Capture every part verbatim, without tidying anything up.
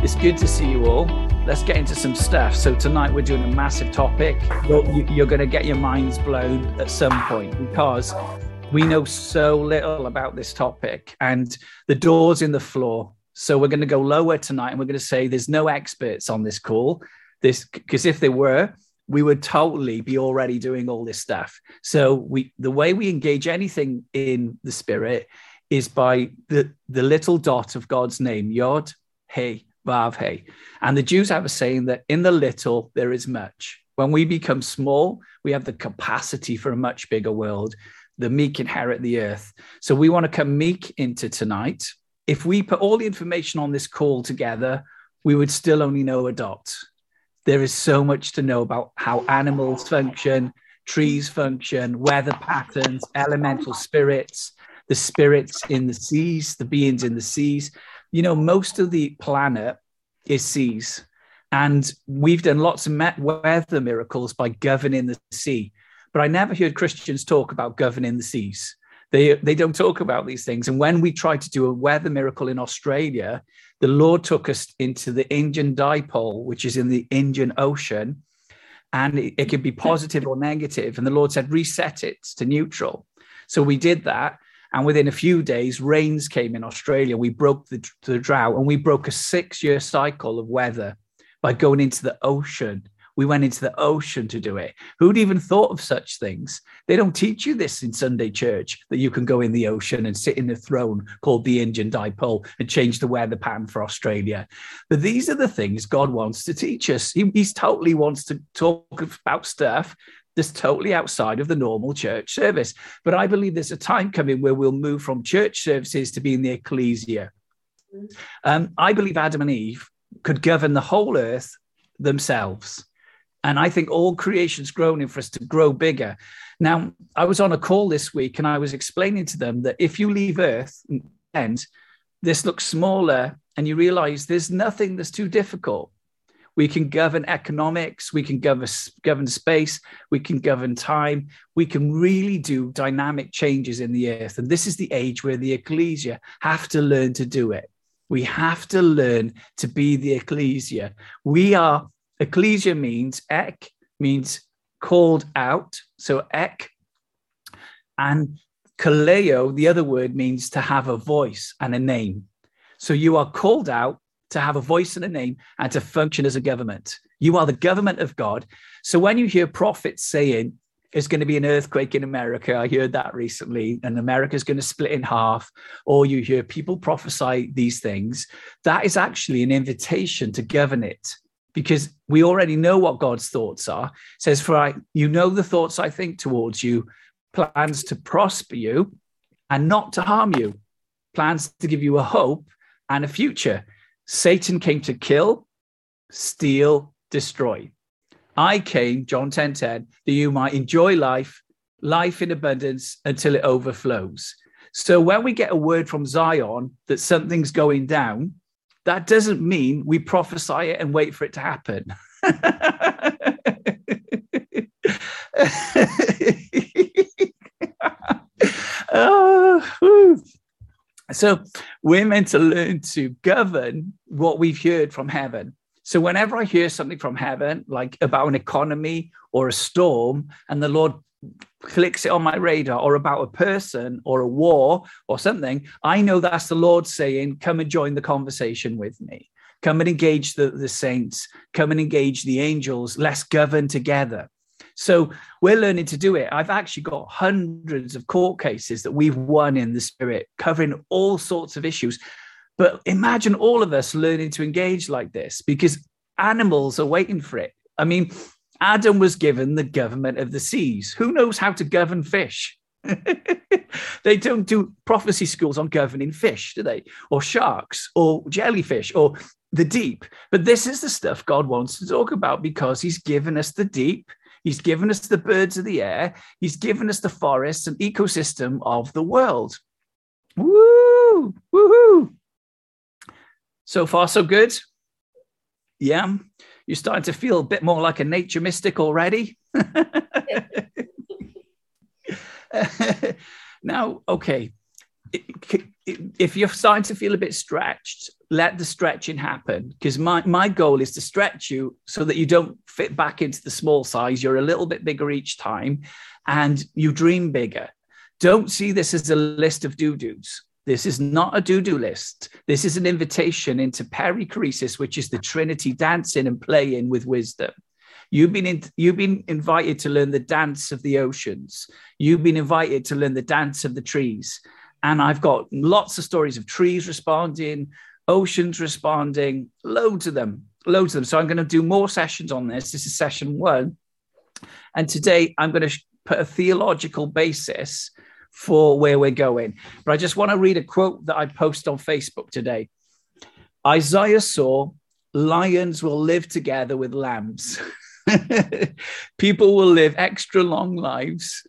It's good to see you all. Let's get into some stuff. So tonight we're doing a massive topic. You're, you're going to get your minds blown at some point because we know so little about this topic and the door's in the floor. So we're going to go lower tonight and we're going to say there's no experts on this call. This, because if there were, we would totally be already doing all this stuff. So we, the way we engage anything in the spirit is by the, the little dot of God's name, Yod, Hey, Vav, Hey. And the Jews have a saying that in the little, there is much. When we become small, we have the capacity for a much bigger world. The meek inherit the earth. So we want to come meek into tonight. If we put all the information on this call together, we would still only know a dot. There is so much to know about how animals function, trees function, weather patterns, elemental spirits, the spirits in the seas, the beings in the seas. You know, most of the planet is seas. And we've done lots of weather miracles by governing the sea. But I never heard Christians talk about governing the seas. They, they don't talk about these things. And when we tried to do a weather miracle in Australia, the Lord took us into the Indian Dipole, which is in the Indian Ocean. And it, it could be positive or negative. And the Lord said, reset it to neutral. So we did that. And within a few days, rains came in Australia. We broke the, the drought and we broke a six-year cycle of weather by going into the ocean. We went into the ocean to do it. Who'd even thought of such things? They don't teach you this in Sunday church, that you can go in the ocean and sit in a throne called the Indian Dipole and change the weather pattern for Australia. But these are the things God wants to teach us. He he's totally wants to talk about stuff that's totally outside of the normal church service. But I believe there's a time coming where we'll move from church services to being the ecclesia. Um, I believe Adam and Eve could govern the whole earth themselves. And I think all creation's groaning for us to grow bigger. Now, I was on a call this week and I was explaining to them that if you leave Earth and this looks smaller and you realize there's nothing that's too difficult. We can govern economics, we can govern, govern space, we can govern time. We can really do dynamic changes in the earth. And this is the age where the ecclesia have to learn to do it. We have to learn to be the ecclesia. We are Ecclesia means, ek means called out. So ek. And kaleo, the other word, means to have a voice and a name. So you are called out to have a voice and a name and to function as a government. You are the government of God. So when you hear prophets saying, there's going to be an earthquake in America, I heard that recently, and America's going to split in half, or you hear people prophesy these things, that is actually an invitation to govern it. Because we already know what God's thoughts are. It says, for I, you know the thoughts I think towards you, plans to prosper you and not to harm you, plans to give you a hope and a future. Satan came to kill, steal, destroy. I came, John ten ten, that you might enjoy life, life in abundance until it overflows. So when we get a word from Zion that something's going down, that doesn't mean we prophesy it and wait for it to happen. oh, so we're meant to learn to govern what we've heard from heaven. So whenever I hear something from heaven, like about an economy or a storm, and the Lord clicks it on my radar, or about a person or a war or something, I know that's the Lord saying, come and join the conversation with me. Come and engage the, the saints. Come and engage the angels. Let's govern together. So we're learning to do it. I've actually got hundreds of court cases that we've won in the spirit, covering all sorts of issues. But imagine all of us learning to engage like this, because animals are waiting for it. I mean, Adam was given the government of the seas. Who knows how to govern fish? They don't do prophecy schools on governing fish, do they? Or sharks, or jellyfish, or the deep. But this is the stuff God wants to talk about, because he's given us the deep. He's given us the birds of the air. He's given us the forests and ecosystem of the world. Woo! Woohoo! So far, so good. Yeah. You're starting to feel a bit more like a nature mystic already. Now, okay. if you're starting to feel a bit stretched, let the stretching happen, because my, my goal is to stretch you so that you don't fit back into the small size. You're a little bit bigger each time and you dream bigger. Don't see this as a list of doo-doos. This is not a do-do list. This is an invitation into perichoresis, which is the Trinity dancing and playing with wisdom. You've been in, you've been invited to learn the dance of the oceans. You've been invited to learn the dance of the trees. And I've got lots of stories of trees responding, oceans responding, loads of them, loads of them. So I'm going to do more sessions on this. This is session one. And today I'm going to put a theological basis for where we're going. But I just want to read a quote that I posted on Facebook today. Isaiah saw, lions will live together with lambs. People will live extra long lives.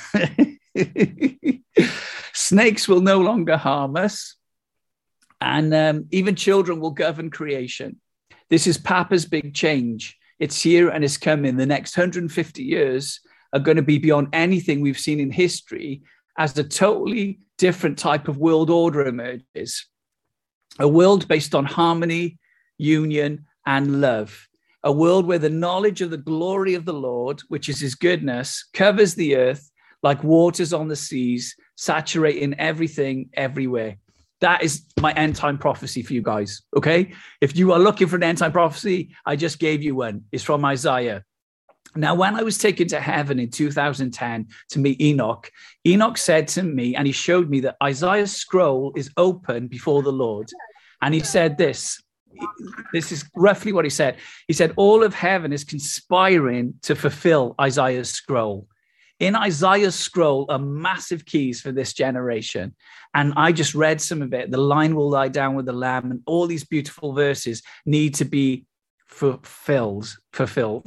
Snakes will no longer harm us. And um, even children will govern creation. This is Papa's big change. It's here and it's coming. The next one hundred fifty years are going to be beyond anything we've seen in history, as a totally different type of world order emerges. A world based on harmony, union, and love. A world where the knowledge of the glory of the Lord, which is his goodness, covers the earth like waters on the seas, saturating everything everywhere. That is my end time prophecy for you guys, okay? If you are looking for an end time prophecy, I just gave you one. It's from Isaiah. Now, when I was taken to heaven in two thousand ten to meet Enoch, Enoch said to me, and he showed me that Isaiah's scroll is open before the Lord. And he said this, this is roughly what he said. He said, all of heaven is conspiring to fulfill Isaiah's scroll. In Isaiah's scroll are massive keys for this generation. And I just read some of it. The lion will lie down with the lamb, and all these beautiful verses need to be fulfilled, fulfilled.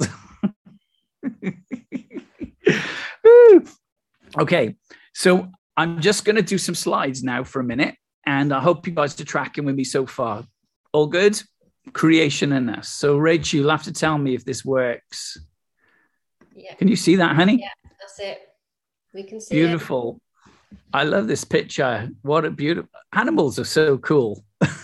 Okay, so I'm just going to do some slides now for a minute, and I hope you guys are tracking with me so far. All good? Creation in us. So, Rach, you'll have to tell me if this works. Yeah. Can you see that, honey? Yeah, that's it. We can see Beautiful. It. I love this picture. What a beautiful... Animals are so cool.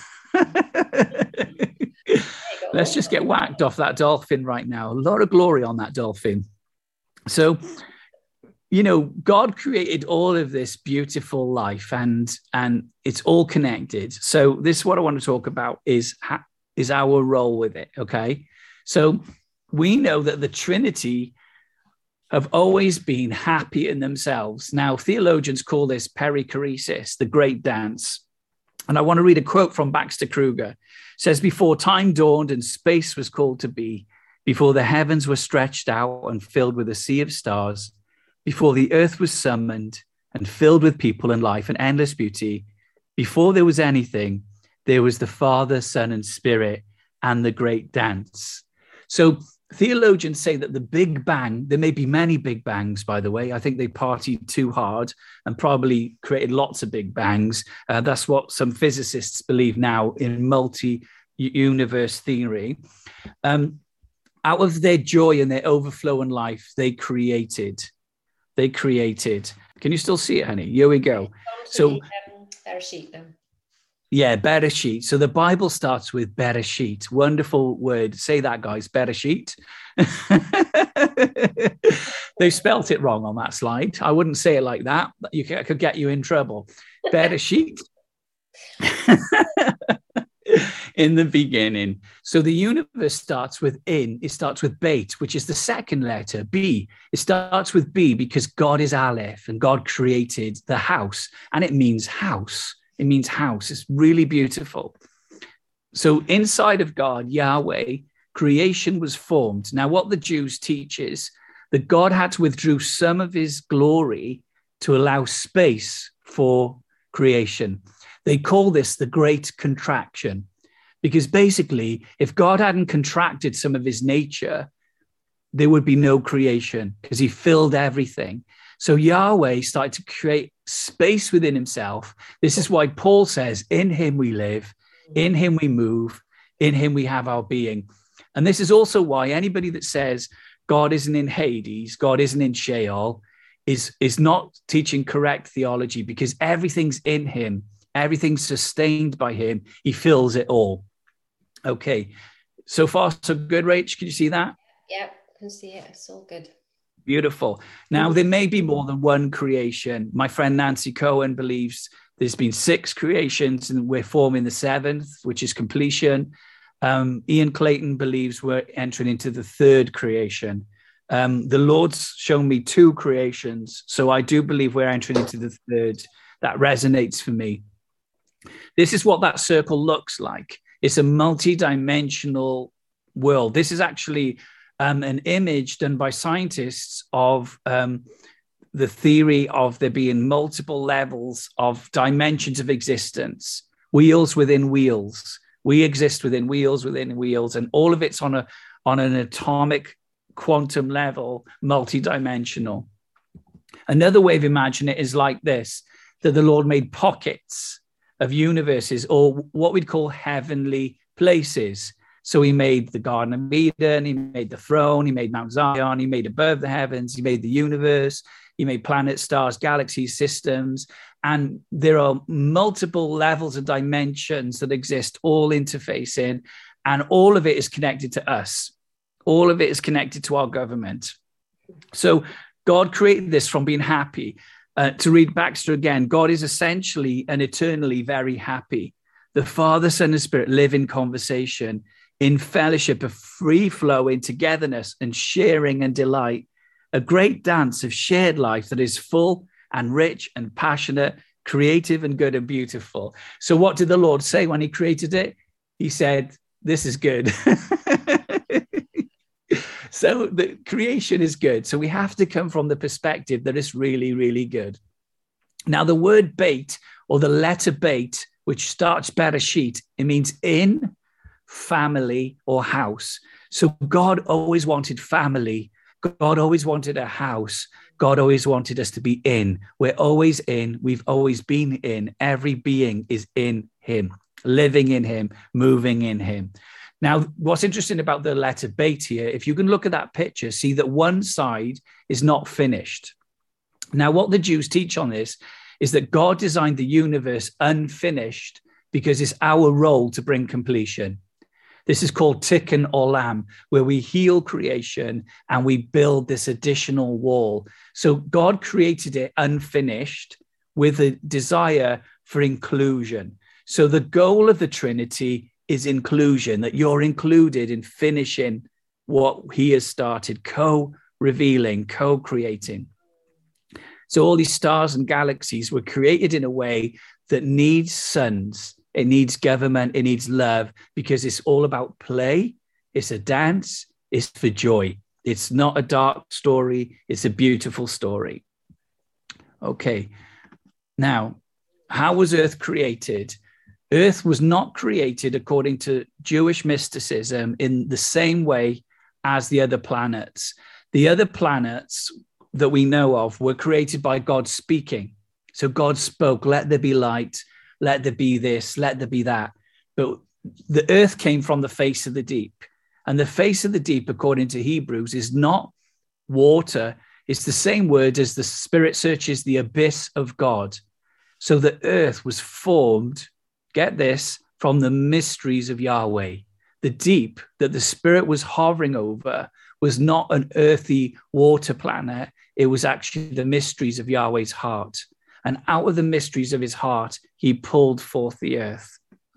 Let's just get whacked off that dolphin right now. A lot of glory on that dolphin. So, you know, God created all of this beautiful life, and and it's all connected. So this is what I want to talk about is, is our role with it, okay? So we know that the Trinity have always been happy in themselves. Now, theologians call this perichoresis, the great dance. And I want to read a quote from Baxter Kruger. It says, before time dawned and space was called to be, before the heavens were stretched out and filled with a sea of stars, before the earth was summoned and filled with people and life and endless beauty, before there was anything, there was the Father, Son, and Spirit, and the great dance. So theologians say that the Big Bang, there may be many Big Bangs, by the way. I think they partied too hard and probably created lots of Big Bangs. Uh, that's what some physicists believe now in multi-universe theory. Um, out of their joy and their overflow in life, they created. They created. Can you still see it, honey? Here we go. So, Bereshit, then. Yeah, Bereshit. So the Bible starts with Bereshit. Wonderful word. Say that, guys. Bereshit. They spelt it wrong on that slide. I wouldn't say it like that. You could, could get you in trouble. Bereshit. In the beginning. So the universe starts with in. It starts with Beit, which is the second letter, B. It starts with B because God is Aleph and God created the house, and it means house. It means house. It's really beautiful. So inside of God, Yahweh, creation was formed. Now, what the Jews teach is that God had to withdraw some of his glory to allow space for creation. They call this the great contraction, because basically, if God hadn't contracted some of his nature, there would be no creation because he filled everything. So Yahweh started to create space within himself. This is why Paul says, in him we live, in him we move, in him we have our being. And this is also why anybody that says God isn't in Hades, God isn't in Sheol, is, is not teaching correct theology, because everything's in him. Everything's sustained by him. He fills it all. Okay. So far, so good, Rach. Can you see that? Yep, I can see it. It's all good. Beautiful. Now, there may be more than one creation. My friend Nancy Cohen believes there's been six creations and we're forming the seventh, which is completion. Um, Ian Clayton believes we're entering into the third creation. Um, the Lord's shown me two creations, so I do believe we're entering into the third. That resonates for me. This is what that circle looks like. It's a multi-dimensional world. This is actually um, an image done by scientists of um, the theory of there being multiple levels of dimensions of existence, wheels within wheels. We exist within wheels within wheels, and all of it's on a on an atomic quantum level, multi-dimensional. Another way of imagining it is like this, that the Lord made pockets of universes, or what we'd call heavenly places. So he made the Garden of Eden, he made the throne, he made Mount Zion, he made above the heavens, he made the universe, he made planets, stars, galaxies, systems. And there are multiple levels of dimensions that exist, all interfacing, and all of it is connected to us. All of it is connected to our government. So God created this from being happy. Uh, to read Baxter again, God is essentially and eternally very happy. The Father, Son, and Spirit live in conversation, in fellowship of free-flowing togetherness and sharing and delight, a great dance of shared life that is full and rich and passionate, creative and good and beautiful. So what did the Lord say when he created it? He said, this is good. So the creation is good. So we have to come from the perspective that it's really, really good. Now, the word bait, or the letter bait, which starts Bereshit, it means in, family, or house. So God always wanted family. God always wanted a house. God always wanted us to be in. We're always in. We've always been in. Every being is in him, living in him, moving in him. Now, what's interesting about the letter bait here, if you can look at that picture, see that one side is not finished. Now, what the Jews teach on this is that God designed the universe unfinished because it's our role to bring completion. This is called Tikkun Olam, where we heal creation and we build this additional wall. So God created it unfinished with a desire for inclusion. So the goal of the Trinity is inclusion, that you're included in finishing what he has started, co-revealing, co-creating. So all these stars and galaxies were created in a way that needs sons, it needs government, it needs love, because it's all about play, it's a dance, it's for joy. It's not a dark story, it's a beautiful story. Okay, now, how was Earth created? Earth was not created according to Jewish mysticism in the same way as the other planets. The other planets that we know of were created by God speaking. So God spoke, let there be light, let there be this, let there be that. But the earth came from the face of the deep. And the face of the deep, according to Hebrews, is not water. It's the same word as the Spirit searches the abyss of God. So the earth was formed, get this, from the mysteries of Yahweh. The deep that the Spirit was hovering over was not an earthy water planet. It was actually the mysteries of Yahweh's heart. And out of the mysteries of his heart, he pulled forth the earth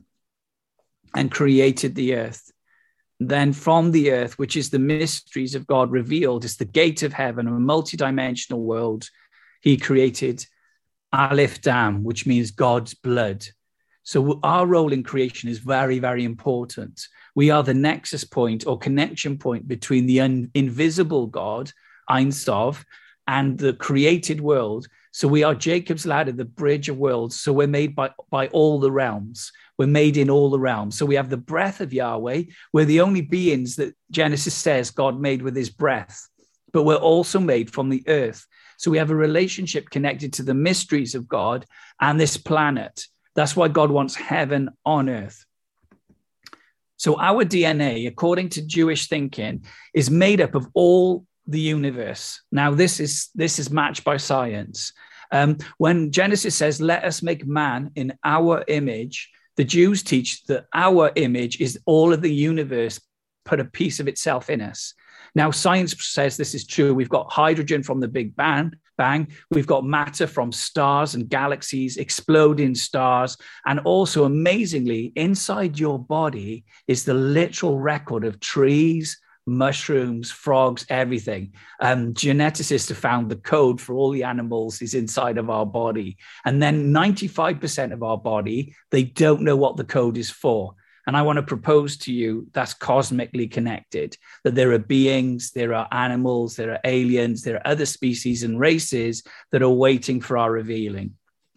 and created the earth. Then from the earth, which is the mysteries of God revealed, is the gate of heaven, a multidimensional world, he created Aleph Dam, which means God's blood. So our role in creation is very, very important. We are the nexus point or connection point between the un- invisible God, Ein Sof, and the created world. So we are Jacob's ladder, the bridge of worlds. So we're made by, by all the realms. We're made in all the realms. So we have the breath of Yahweh. We're the only beings that Genesis says God made with his breath. But we're also made from the earth. So we have a relationship connected to the mysteries of God and this planet. That's why God wants heaven on earth. So our D N A, according to Jewish thinking, is made up of all the universe. Now, this is this is matched by science. Um, when Genesis says, let us make man in our image, the Jews teach that our image is all of the universe put a piece of itself in us. Now, science says this is true. We've got hydrogen from the Big Bang. Bang. We've got matter from stars and galaxies, exploding stars. And also, amazingly, inside your body is the literal record of trees, mushrooms, frogs, everything. Um, geneticists have found the code for all the animals is inside of our body. And then ninety-five percent of our body, they don't know what the code is for. And I want to propose to you that's cosmically connected, that there are beings, there are animals, there are aliens, there are other species and races that are waiting for our revealing.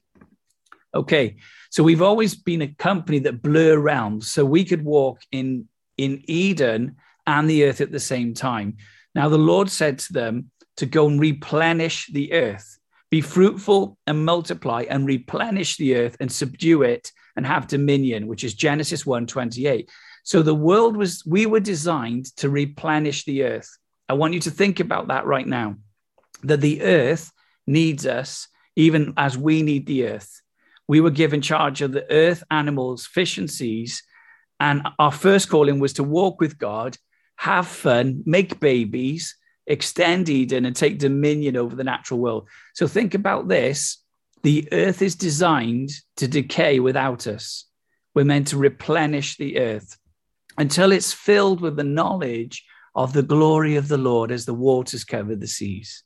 Okay, so we've always been a company that blur realms so we could walk in, in Eden and the earth at the same time. Now, the Lord said to them to go and replenish the earth, be fruitful and multiply and replenish the earth and subdue it and have dominion, which is Genesis one twenty-eight. So the world was, we were designed to replenish the earth. I want you to think about that right now, that the earth needs us even as we need the earth. We were given charge of the earth, animals, fish and seas. And our first calling was to walk with God, have fun, make babies, extend Eden and take dominion over the natural world. So think about this. The earth is designed to decay without us. We're meant to replenish the earth until it's filled with the knowledge of the glory of the Lord as the waters cover the seas.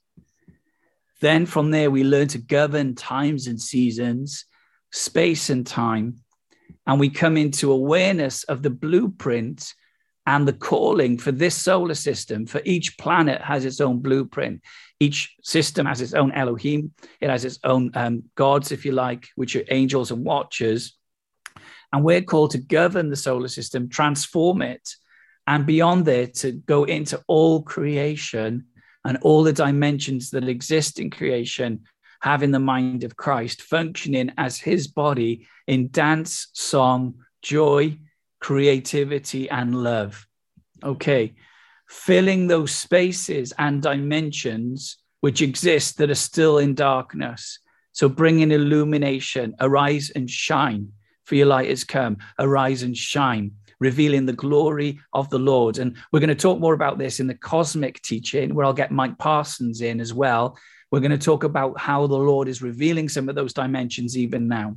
Then from there, we learn to govern times and seasons, space and time, and we come into awareness of the blueprint and the calling for this solar system. For each planet has its own blueprint. Each system has its own Elohim. It has its own um, gods, if you like, which are angels and watchers. And we're called to govern the solar system, transform it, and beyond there to go into all creation and all the dimensions that exist in creation, having the mind of Christ, functioning as his body in dance, song, joy, creativity, and love. Okay, filling those spaces and dimensions which exist that are still in darkness. So bringing illumination, arise and shine, for your light has come, arise and shine, revealing the glory of the Lord. And we're going to talk more about this in the cosmic teaching, where I'll get Mike Parsons in as well. We're going to talk about how the Lord is revealing some of those dimensions even now.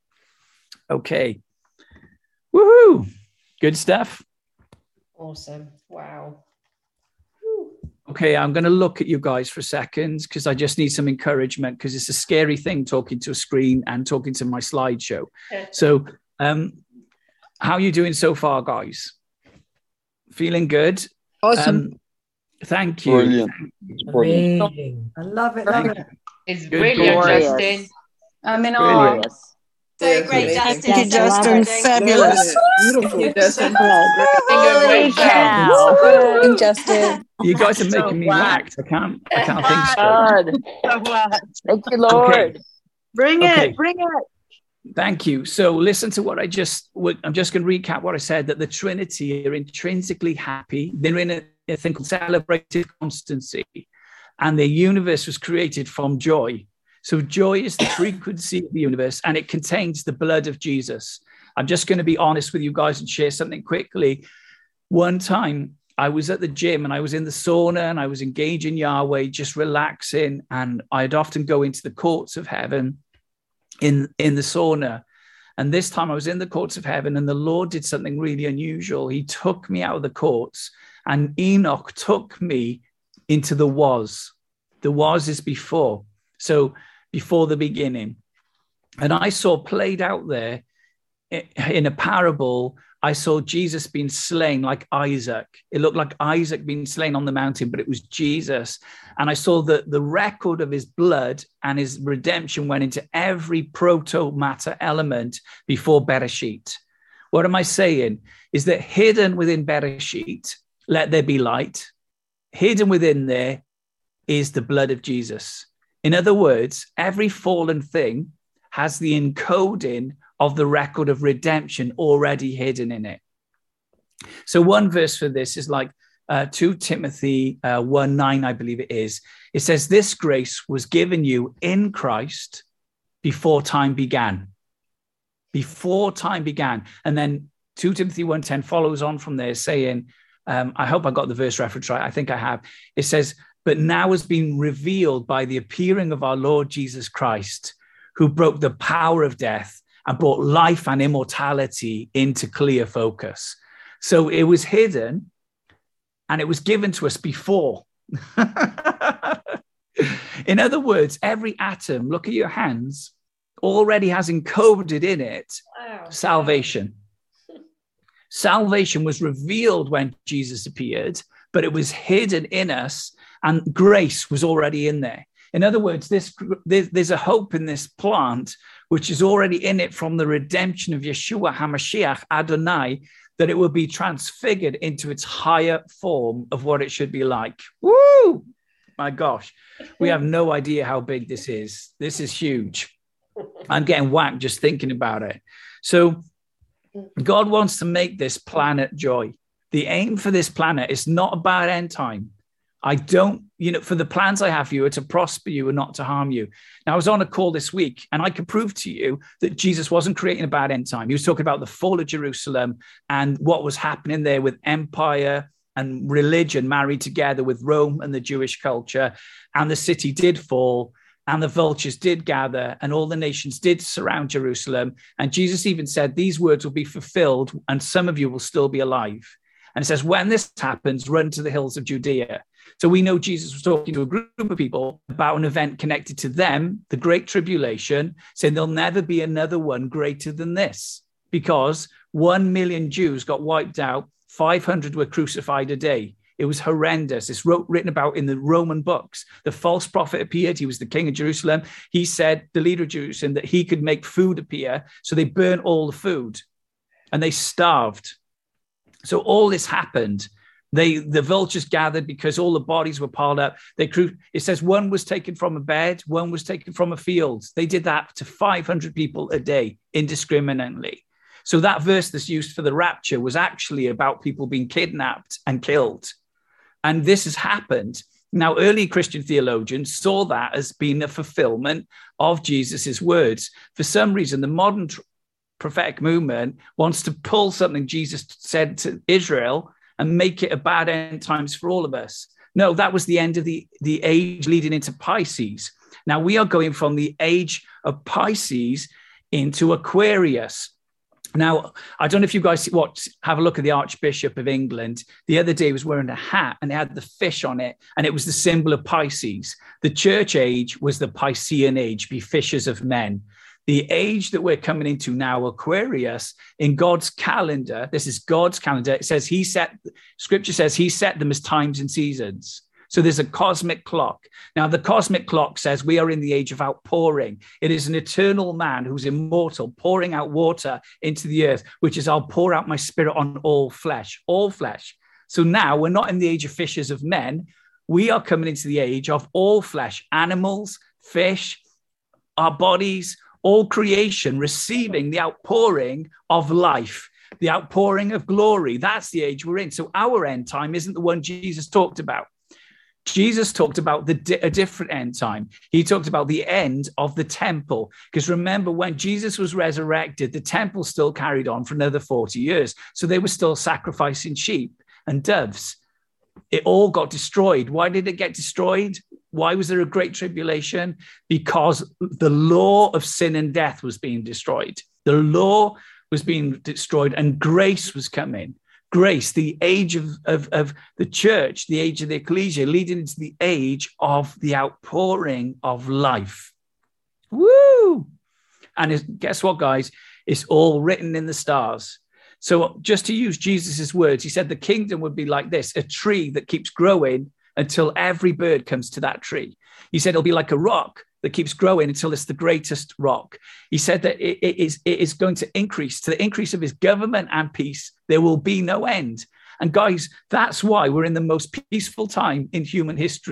Okay. Woohoo! Good stuff. Awesome. Wow. Okay, I'm going to look at you guys for a second because I just need some encouragement, because it's a scary thing talking to a screen and talking to my slideshow. So um, how are you doing so far, guys? Feeling good? Awesome. Um, thank you. Brilliant. Amazing. I love it, Thank love it. It's Good brilliant, glorious. Justin. I'm in Brilliant. awe. So great, Justin. Thank you, Justin. Fabulous. Beautiful, Justin. Doing a great job. Cow. Thank you, Justin. You guys are So making me glad. whacked. I can't, I can't think straight. God. Thank you, Lord. Okay. Bring Okay. it. Bring it. Thank you. So listen to what I just, I'm just going to recap what I said, that the Trinity are intrinsically happy. They're in a, a thing called celebrated constancy, and the universe was created from joy. So joy is the frequency of the universe, and it contains the blood of Jesus. I'm just going to be honest with you guys and share something quickly. One time I was at the gym and I was in the sauna and I was engaging Yahweh, just relaxing. And I'd often go into the courts of heaven in, in the sauna. And this time I was in the courts of heaven, and the Lord did something really unusual. He took me out of the courts, and Enoch took me into the was. The was is before. So before the beginning. And I saw played out there in a parable, I saw Jesus being slain like Isaac. It looked like Isaac being slain on the mountain, but it was Jesus. And I saw that the record of his blood and his redemption went into every proto-matter element before Bereshit. What am I saying? Is that hidden within Bereshit, let there be light. Hidden within there is the blood of Jesus. In other words, every fallen thing has the encoding of the record of redemption already hidden in it. So one verse for this is like, uh, two Timothy uh, one nine, I believe it is. It says, this grace was given you in Christ before time began. Before time began. And then two Timothy one ten follows on from there saying, um, I hope I got the verse reference right. I think I have. It says, but now has been revealed by the appearing of our Lord Jesus Christ, who broke the power of death and brought life and immortality into clear focus. So it was hidden and it was given to us before. In other words, every atom, look at your hands, already has encoded in it wow. salvation. Salvation was revealed when Jesus appeared, but it was hidden in us, and grace was already in there. In other words, this, there's a hope in this plant, which is already in it from the redemption of Yeshua HaMashiach Adonai, that it will be transfigured into its higher form of what it should be like. Woo! My gosh, we have no idea how big this is. This is huge. I'm getting whacked just thinking about it. So God wants to make this planet joy. The aim for this planet is not about end time. I don't, you know, for the plans I have for you are to prosper you and not to harm you. Now, I was on a call this week and I could prove to you that Jesus wasn't creating a bad end time. He was talking about the fall of Jerusalem and what was happening there with empire and religion married together with Rome and the Jewish culture. And the city did fall and the vultures did gather and all the nations did surround Jerusalem. And Jesus even said, these words will be fulfilled and some of you will still be alive. And it says, when this happens, run to the hills of Judea. So we know Jesus was talking to a group of people about an event connected to them, the Great Tribulation, saying there'll never be another one greater than this, because one million Jews got wiped out, five hundred were crucified a day. It was horrendous. It's wrote, written about in the Roman books. The false prophet appeared. He was the king of Jerusalem. He said, the leader of Jerusalem, that he could make food appear. So they burnt all the food and they starved. So all this happened. They, the vultures gathered because all the bodies were piled up. They cru- It says one was taken from a bed, one was taken from a field. They did that to five hundred people a day indiscriminately. So that verse that's used for the rapture was actually about people being kidnapped and killed. And this has happened. Now, early Christian theologians saw that as being a fulfillment of Jesus's words. For some reason, the modern tr- prophetic movement wants to pull something Jesus said to Israel and make it a bad end times for all of us. No, that was the end of the, the age leading into Pisces. Now we are going from the age of Pisces into Aquarius. Now, I don't know if you guys watch, have a look at the Archbishop of England. The other day he was wearing a hat and it had the fish on it, and it was the symbol of Pisces. The church age was the Piscean age, be fishers of men. The age that we're coming into now, Aquarius, in God's calendar, this is God's calendar. It says he set, scripture says he set them as times and seasons. So there's a cosmic clock. Now, the cosmic clock says we are in the age of outpouring. It is an eternal man who's immortal, pouring out water into the earth, which is I'll pour out my spirit on all flesh, all flesh. So now we're not in the age of fishers of men. We are coming into the age of all flesh, animals, fish, our bodies, all creation receiving the outpouring of life, the outpouring of glory. That's the age we're in. So our end time isn't the one Jesus talked about. Jesus talked about the di- a different end time. He talked about the end of the temple. Because remember, when Jesus was resurrected, the temple still carried on for another forty years. So they were still sacrificing sheep and doves. It all got destroyed. Why did it get destroyed? Why was there a great tribulation? Because the law of sin and death was being destroyed. The law was being destroyed and grace was coming. Grace, the age of, of, of the church, the age of the ecclesia, leading into the age of the outpouring of life. Woo! And it, guess what, guys? It's all written in the stars. So just to use Jesus's words, he said the kingdom would be like this, a tree that keeps growing until every bird comes to that tree. He said it'll be like a rock that keeps growing until it's the greatest rock. He said that it, it, is, it is going to increase. To the increase of his government and peace, there will be no end. And guys, that's why we're in the most peaceful time in human history.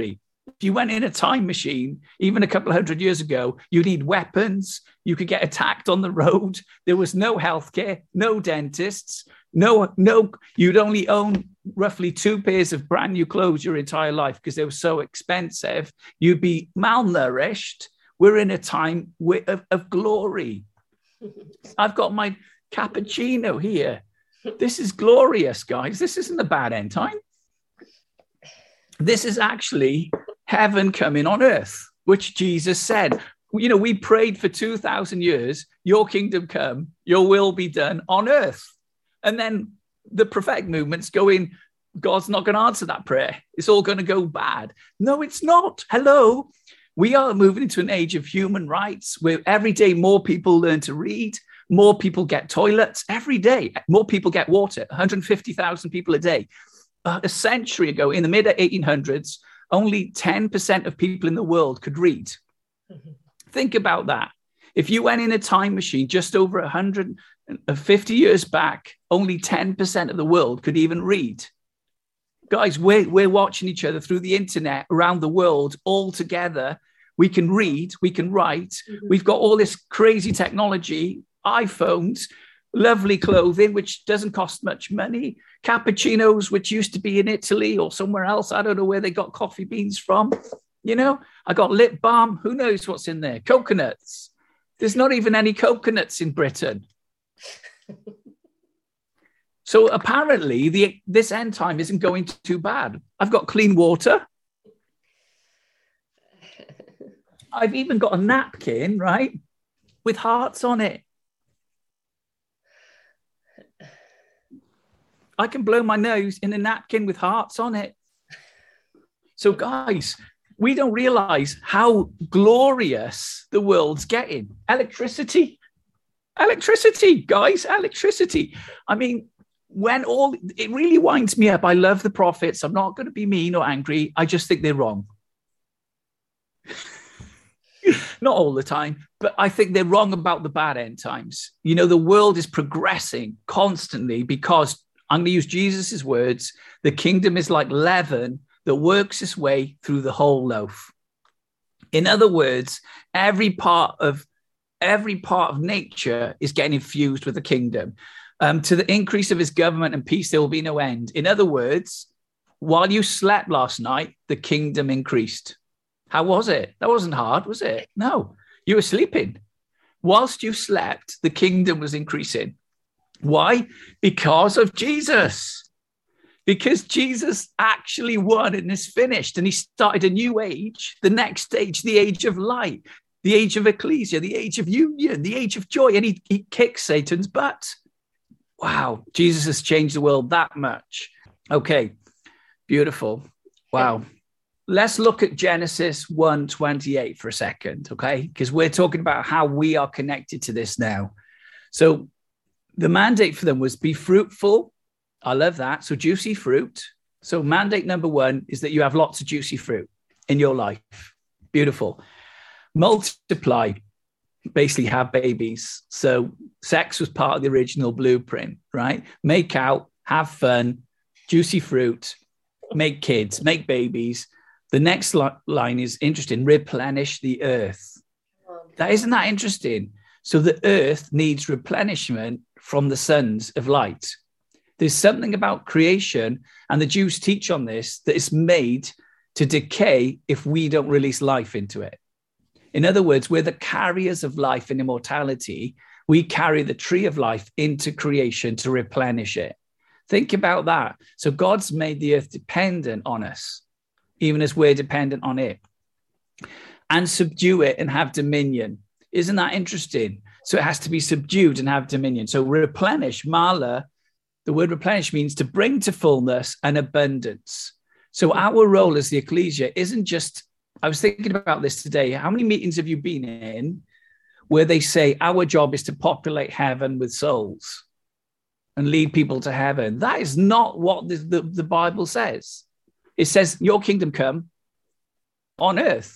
If you went in a time machine, even a couple of hundred years ago, you need weapons. You could get attacked on the road. There was no healthcare, no dentists, no, no, you'd only own roughly two pairs of brand new clothes your entire life because they were so expensive. You'd be malnourished. We're in a time of, of glory. I've got my cappuccino here. This is glorious, guys. This isn't a bad end time. This is actually heaven coming on earth, which Jesus said. You know, we prayed for two thousand years, your kingdom come, your will be done on earth. And then the prophetic movement's going, God's not going to answer that prayer. It's all going to go bad. No, it's not. Hello. We are moving into an age of human rights where every day more people learn to read, more people get toilets every day, more people get water, one hundred fifty thousand people a day. Uh, a century ago, in the mid eighteen hundreds, only ten percent of people in the world could read. Mm-hmm. Think about that. If you went in a time machine just over one hundred fifty years back, only ten percent of the world could even read. Guys, we're, we're watching each other through the internet around the world all together. We can read, we can write. Mm-hmm. We've got all this crazy technology, iPhones, lovely clothing, which doesn't cost much money, cappuccinos, which used to be in Italy or somewhere else. I don't know where they got coffee beans from. You know, I got lip balm. Who knows what's in there? Coconuts. There's not even any coconuts in Britain. So apparently the this end time isn't going too bad. I've got clean water. I've even got a napkin, right, with hearts on it. I can blow my nose in a napkin with hearts on it. So guys, we don't realize how glorious the world's getting. Electricity, electricity, guys, electricity. I mean, when all, it really winds me up. I love the prophets. I'm not going to be mean or angry. I just think they're wrong. Not all the time, but I think they're wrong about the bad end times. You know, the world is progressing constantly because, I'm going to use Jesus's words, the kingdom is like leaven that works its way through the whole loaf. In other words, every part of every part of nature is getting infused with the kingdom. Um, to the increase of his government and peace, there will be no end. In other words, while you slept last night, the kingdom increased. How was it? That wasn't hard, was it? No, you were sleeping. Whilst you slept, the kingdom was increasing. Why? Because of Jesus. Because Jesus actually won and is finished. And he started a new age, the next stage, the age of light, the age of ecclesia, the age of union, the age of joy. And he, he kicks Satan's butt. Wow, Jesus has changed the world that much. Okay, beautiful. Wow. Let's look at Genesis one twenty-eight for a second, okay? Because we're talking about how we are connected to this now. So the mandate for them was be fruitful. I love that. So juicy fruit. So mandate number one is that you have lots of juicy fruit in your life. Beautiful. Multiply. Basically have babies. So sex was part of the original blueprint, right? Make out, have fun, juicy fruit, make kids, make babies. The next li- line is interesting. Replenish the earth. That isn't that interesting? So the earth needs replenishment from the sons of light. There's something about creation, and the Jews teach on this, that it's made to decay if we don't release life into it. In other words, we're the carriers of life and immortality. We carry the tree of life into creation to replenish it. Think about that. So God's made the earth dependent on us, even as we're dependent on it. And subdue it and have dominion. Isn't that interesting? So it has to be subdued and have dominion. So replenish, mala, the word replenish means to bring to fullness and abundance. So our role as the ecclesia isn't just, I was thinking about this today. How many meetings have you been in where they say our job is to populate heaven with souls and lead people to heaven? That is not what the, the, the Bible says. It says your kingdom come on earth.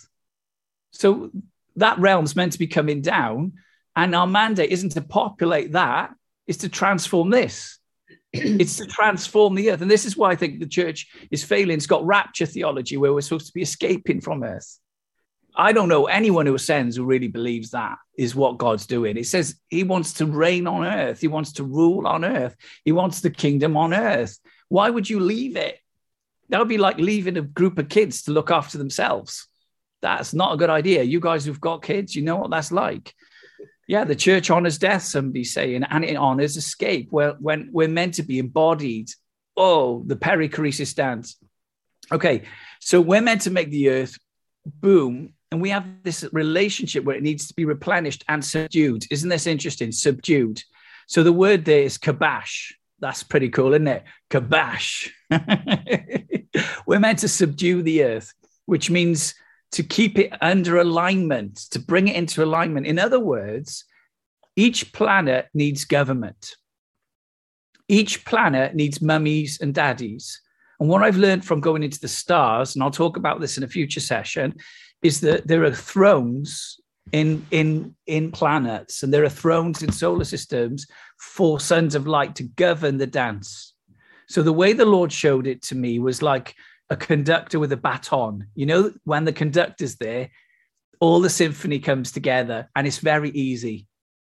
So that realm's meant to be coming down, and our mandate isn't to populate that, it's to transform this. It's to transform the earth. And this is why I think the church is failing. It's got rapture theology where we're supposed to be escaping from earth. I don't know anyone who ascends who really believes that is what God's doing. It says he wants to reign on earth. He wants to rule on earth. He wants the kingdom on earth. Why would you leave it? That would be like leaving a group of kids to look after themselves. That's not a good idea. You guys who've got kids, you know what that's like. Yeah, the church honors death, somebody's saying, and it honors escape. Well, when we're meant to be embodied, oh, the perichoresis dance. Okay, so we're meant to make the earth boom, and we have this relationship where it needs to be replenished and subdued. Isn't this interesting? Subdued. So the word there is kabash. That's pretty cool, isn't it? Kabash. We're meant to subdue the earth, which means to keep it under alignment, to bring it into alignment. In other words, each planet needs government. Each planet needs mummies and daddies. And what I've learned from going into the stars, and I'll talk about this in a future session, is that there are thrones in, in, in planets, and there are thrones in solar systems for sons of light to govern the dance. So the way the Lord showed it to me was like a conductor with a baton. You know, when the conductor's there, all the symphony comes together, and it's very easy.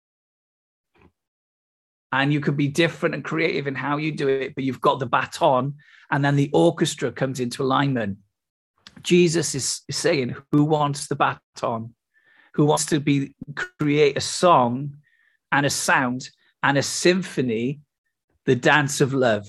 And you could be different and creative in how you do it, but you've got the baton, and then the orchestra comes into alignment. Jesus is saying, who wants the baton? Who wants to be create a song and a sound and a symphony, the dance of love?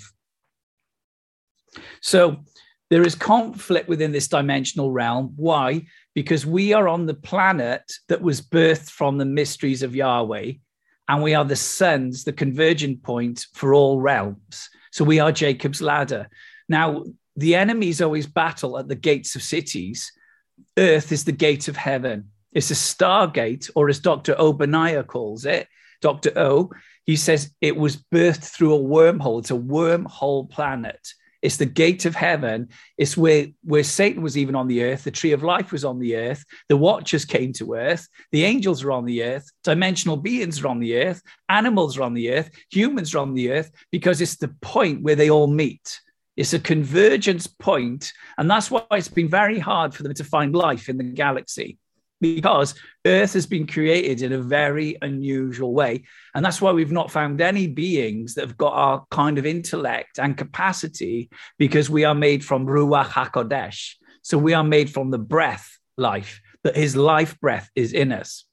So there is conflict within this dimensional realm. Why? Because we are on the planet that was birthed from the mysteries of Yahweh, and we are the sons, the converging point for all realms. So we are Jacob's ladder. Now, the enemies always battle at the gates of cities. Earth is the gate of heaven. It's a stargate, or as Doctor Obadiah calls it, Doctor O, he says it was birthed through a wormhole. It's a wormhole planet. It's the gate of heaven. It's where, where Satan was even on the earth. The tree of life was on the earth. The watchers came to earth. The angels are on the earth. Dimensional beings are on the earth. Animals are on the earth. Humans are on the earth, because it's the point where they all meet. It's a convergence point. And that's why it's been very hard for them to find life in the galaxy, because Earth has been created in a very unusual way. And that's why we've not found any beings that have got our kind of intellect and capacity, because we are made from Ruach HaKodesh. So we are made from the breath life, that his life breath is in us.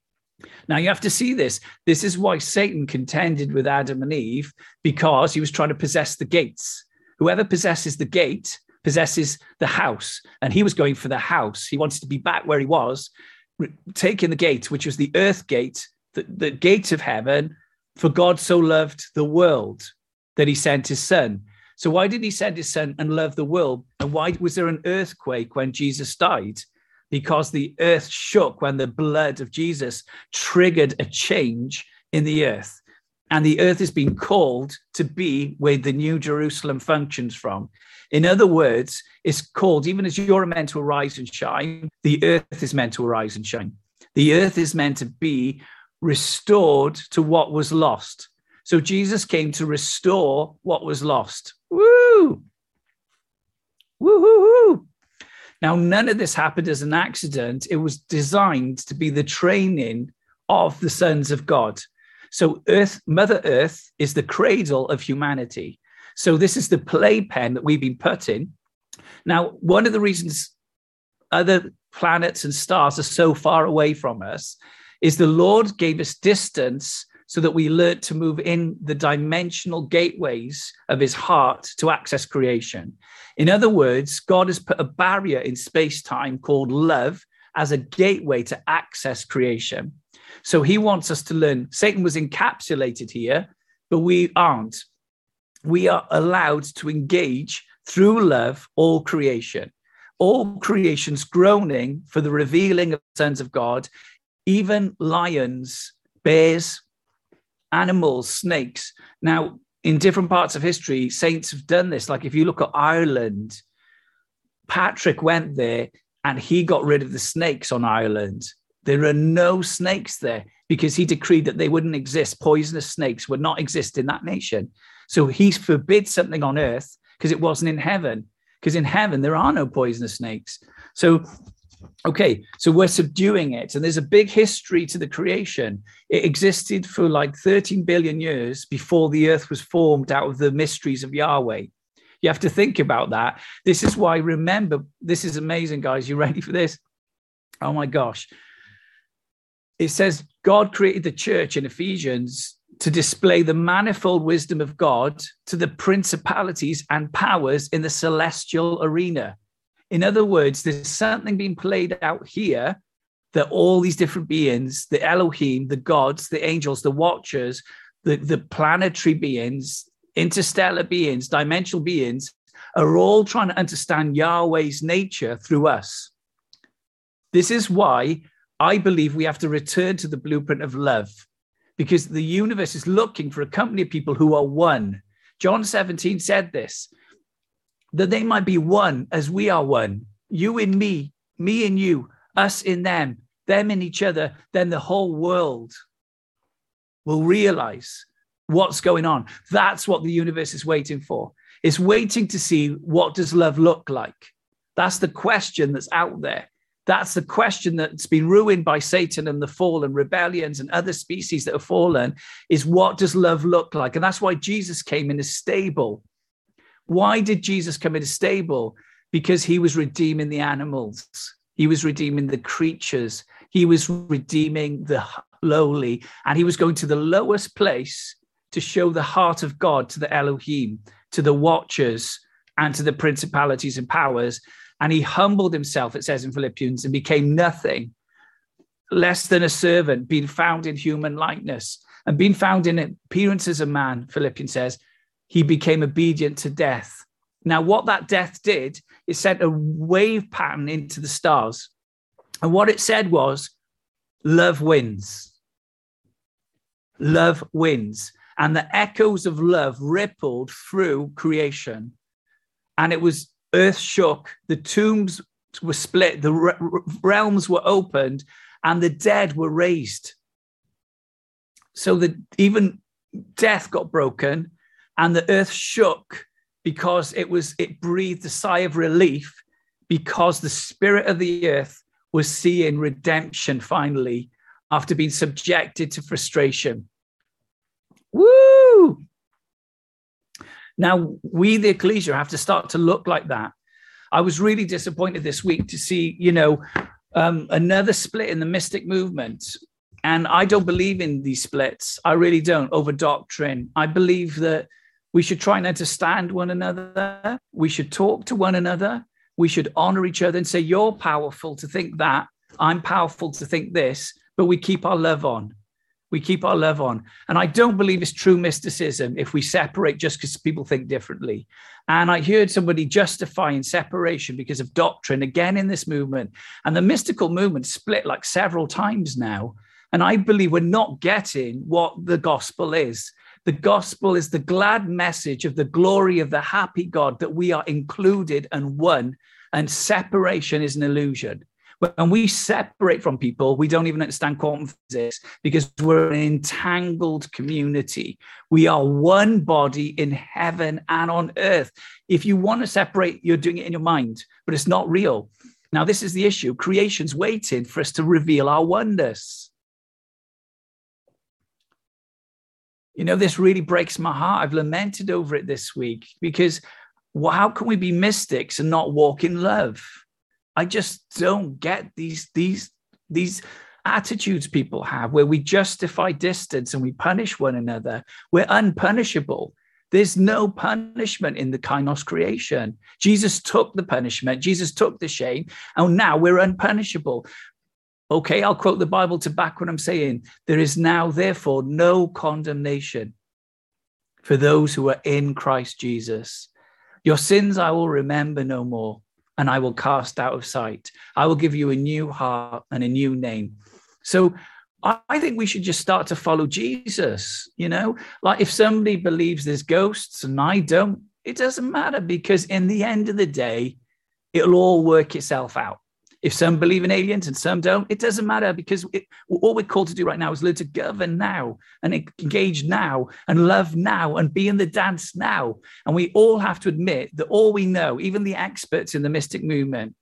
Now you have to see this. This is why Satan contended with Adam and Eve, because he was trying to possess the gates. Whoever possesses the gate possesses the house, and he was going for the house. He wanted to be back where he was, taking the gate, which was the earth gate, the, the gate of heaven. For God so loved the world that he sent his son. So why did he send his son and love the world? And why was there an earthquake when Jesus died? Because the earth shook when the blood of Jesus triggered a change in the earth. And the earth has been called to be where the New Jerusalem functions from. In other words, it's called, even as you're meant to arise and shine, the earth is meant to arise and shine. The earth is meant to be restored to what was lost. So Jesus came to restore what was lost. Woo! Woo-hoo-hoo! Now, none of this happened as an accident. It was designed to be the training of the sons of God. So Earth, Mother Earth is the cradle of humanity. So this is the playpen that we've been put in. Now, one of the reasons other planets and stars are so far away from us is the Lord gave us distance so that we learned to move in the dimensional gateways of his heart to access creation. In other words, God has put a barrier in space-time called love as a gateway to access creation. So he wants us to learn. Satan was encapsulated here, but we aren't. We are allowed to engage through love all creation. All creation's groaning for the revealing of the sons of God, even lions, bears, animals, snakes. Now, in different parts of history, saints have done this. Like if you look at Ireland, Patrick went there and he got rid of the snakes on Ireland. There are no snakes there. because he decreed that they wouldn't exist. Poisonous snakes would not exist in that nation. So he forbid something on earth because it wasn't in heaven, because in heaven there are no poisonous snakes. So, okay, so we're subduing it. And there's a big history to the creation. It existed for like thirteen billion years before the earth was formed out of the mysteries of Yahweh. You have to think about that. This is why, remember, this is amazing, guys. You ready for this? Oh my gosh. It says God created the church in Ephesians to display the manifold wisdom of God to the principalities and powers in the celestial arena. In other words, there's something being played out here that all these different beings, the Elohim, the gods, the angels, the watchers, the, the planetary beings, interstellar beings, dimensional beings, are all trying to understand Yahweh's nature through us. This is why I believe we have to return to the blueprint of love, because the universe is looking for a company of people who are one. John seventeen said this, that they might be one as we are one. You in me, me in you, us in them, them in each other. Then the whole world will realize what's going on. That's what the universe is waiting for. It's waiting to see, what does love look like? That's the question that's out there. That's the question that's been ruined by Satan and the fall and rebellions and other species that have fallen, is what does love look like? And that's why Jesus came in a stable. Why did Jesus come in a stable? Because he was redeeming the animals. He was redeeming the creatures. He was redeeming the lowly. And he was going to the lowest place to show the heart of God to the Elohim, to the watchers, and to the principalities and powers. And he humbled himself, it says in Philippians, and became nothing, less than a servant, being found in human likeness. And being found in appearance as a man, Philippians says, he became obedient to death. Now, what that death did, it sent a wave pattern into the stars. And what it said was, love wins. Love wins. And the echoes of love rippled through creation. And it was, earth shook, the tombs were split, the re- realms were opened, and the dead were raised. So that even death got broken, and the earth shook because it was, it breathed a sigh of relief, because the spirit of the earth was seeing redemption finally after being subjected to frustration. Woo! Now, we, the ecclesia, have to start to look like that. I was really disappointed this week to see, you know, um, another split in the mystic movement. And I don't believe in these splits. I really don't, over doctrine. I believe that we should try and understand one another. We should talk to one another. We should honor each other and say, you're powerful to think that. I'm powerful to think this. But we keep our love on. We keep our love on. And I don't believe it's true mysticism if we separate just because people think differently. And I heard somebody justifying separation because of doctrine again in this movement. And the mystical movement split like several times now. And I believe we're not getting what the gospel is. The gospel is the glad message of the glory of the happy God, that we are included and one, and separation is an illusion. When we separate from people, we don't even understand quantum physics, because we're an entangled community. We are one body in heaven and on earth. If you want to separate, you're doing it in your mind, but it's not real. Now, this is the issue. Creation's waiting for us to reveal our oneness. You know, this really breaks my heart. I've lamented over it this week, because well, how can we be mystics and not walk in love? I just don't get these, these, these attitudes people have where we justify distance and we punish one another. We're unpunishable. There's no punishment in the kainos creation. Jesus took the punishment. Jesus took the shame. And now we're unpunishable. Okay, I'll quote the Bible to back what I'm saying. There is now, therefore, no condemnation for those who are in Christ Jesus. Your sins I will remember no more, and I will cast out of sight. I will give you a new heart and a new name. So I think we should just start to follow Jesus, you know? Like if somebody believes there's ghosts and I don't, it doesn't matter, because in the end of the day, it'll all work itself out. If some believe in aliens and some don't, it doesn't matter, because it, all we're called to do right now is learn to govern now and engage now and love now and be in the dance now. And we all have to admit that all we know, even the experts in the mystic movement,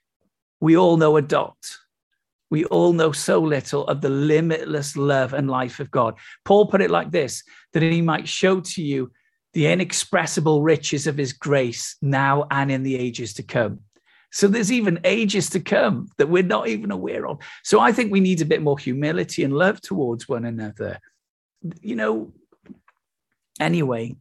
we all know a dot. We all know so little of the limitless love and life of God. Paul put it like this, that he might show to you the inexpressible riches of his grace now and in the ages to come. So there's even ages to come that we're not even aware of. So I think we need a bit more humility and love towards one another. You know, anyway,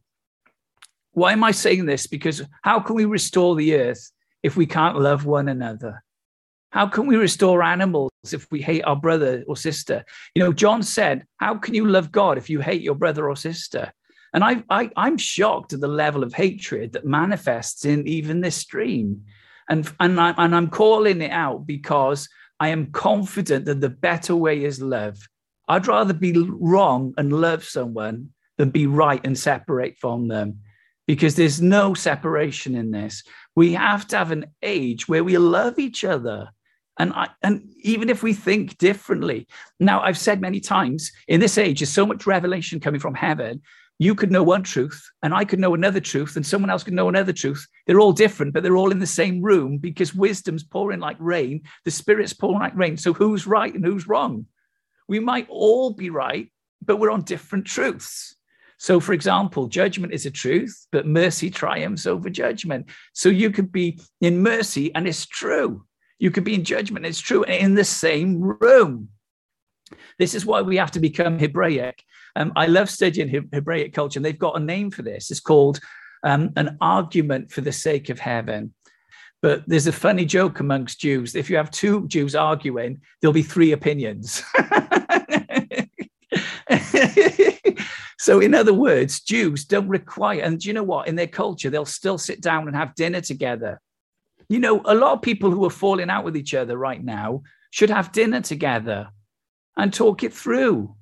why am I saying this? Because how can we restore the earth if we can't love one another? How can we restore animals if we hate our brother or sister? You know, John said, how can you love God if you hate your brother or sister? And I, I, I'm shocked at the level of hatred that manifests in even this stream. And, and, I, and I'm calling it out because I am confident that the better way is love. I'd rather be wrong and love someone than be right and separate from them, because there's no separation in this. We have to have an age where we love each other. And, I, and even if we think differently. Now, I've said many times, in this age, there's so much revelation coming from heaven. You could know one truth and I could know another truth and someone else could know another truth. They're all different, but they're all in the same room because wisdom's pouring like rain. The Spirit's pouring like rain. So who's right and who's wrong? We might all be right, but we're on different truths. So, for example, judgment is a truth, but mercy triumphs over judgment. So you could be in mercy and it's true. You could be in judgment and it's true in the same room. This is why we have to become Hebraic. Um, I love studying Hebraic culture, and they've got a name for this. It's called um, an argument for the sake of heaven. But there's a funny joke amongst Jews. If you have two Jews arguing, there'll be three opinions. So in other words, Jews don't require, and do you know what? In their culture, they'll still sit down and have dinner together. You know, a lot of people who are falling out with each other right now should have dinner together and talk it through.